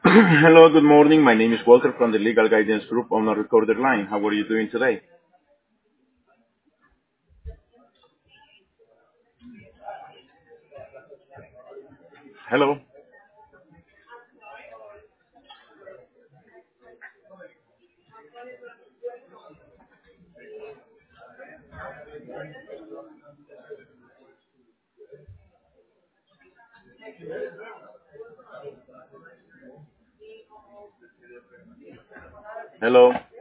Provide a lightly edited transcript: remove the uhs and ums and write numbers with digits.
Hello, good morning. My name is Walter from the Legal Guidance Group on a recorded line. How are you doing today? Hello. Hello.